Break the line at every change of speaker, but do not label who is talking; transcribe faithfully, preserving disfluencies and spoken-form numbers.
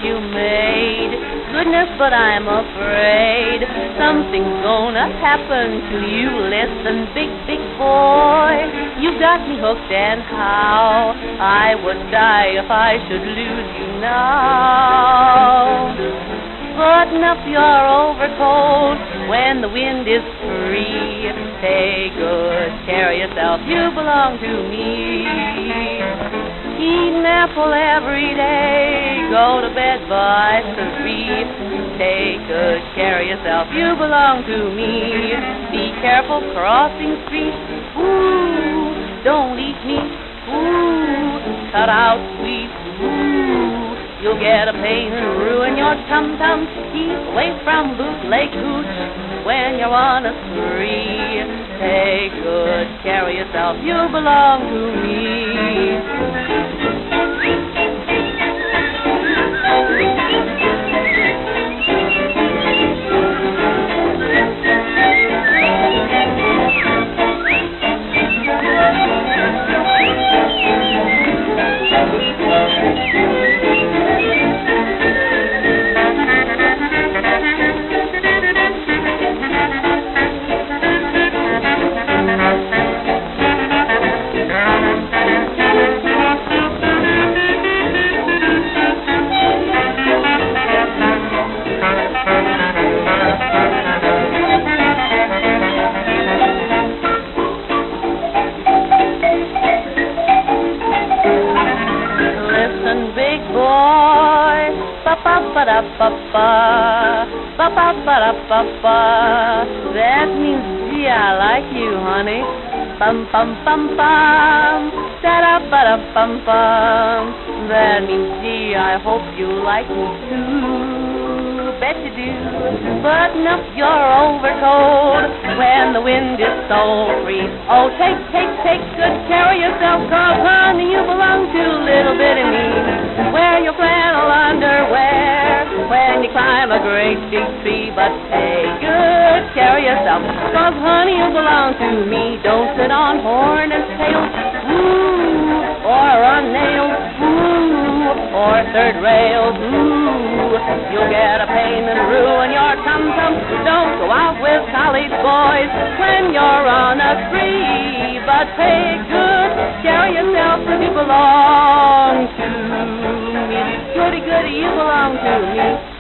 you made. Goodness, but I'm afraid something's gonna happen to you. Listen, big, big boy, you got me hooked, and how I would die if I should lose you now. Button up your overcoat when the wind is free. Take good care of yourself, you belong to me. Eat an apple every day, go to bed by three. Take good care of yourself, you belong to me. Be careful crossing streets, ooh, don't eat meat, ooh, cut out sweets, ooh, you'll get a pain and ruin your tum-tum. Keep away from bootleg hooch when you're on a spree. Take good care of yourself, you belong to me. Ba-ba-ba-da-ba-ba, ba-ba-ba-da-ba-ba. That means, gee, I like you, honey. Bum-bum-bum-bum, da-da-ba-da-bum-bum. That means, gee, I hope you like me too. Bet you do. Button up your overcoat when the wind is so free. Oh, take, take, take good care of yourself, 'cause honey, you belong to little bitty me. Wear your flannel underwear when you climb a great big tree, but take good care of yourself, 'cause honey, you belong to me. Don't sit on horn and tail, ooh, or on nails, ooh, or third rails, ooh. You'll get a pain and ruin your tum-tum. Don't go out with college boys when you're on a spree, but take good care of yourself, 'cause you belong to me. Goody, goody, you belong to me.